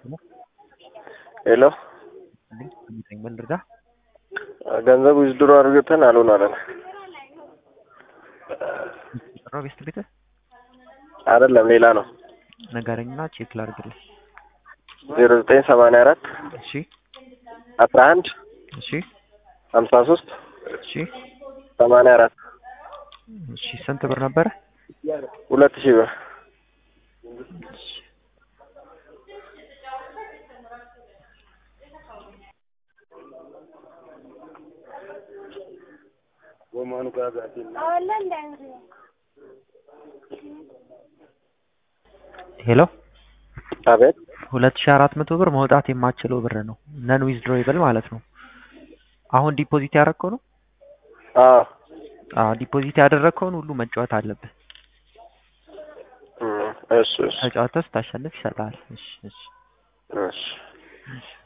ሄሎ ምን ልርዳ? ገንዘብ ዊዝድሮ አድርገን አልሆነም። ሮቤስት ቤት አይደለም ሌላ ነው። ነገረኝና ቼክ ላድርግልህ። 0984 እሺ 11 እሺ 53 እሺ 84 እሺ ስንት ብር ነበረ? 2000 ብር። ሄሎ አቤት 2400 ብር መውጣት የማችለው ብር ነው። ነን ዊዝድሮብል ማለት ነው። አሁን ዲፖዚት ያደረከው ነው? ዲፖዚት ያደረከውን ሁሉ መጫወት አለብህ። እሺ ተጫውተህ ስታሸንፍ ይሰጣል። እሺ እሺ እሺ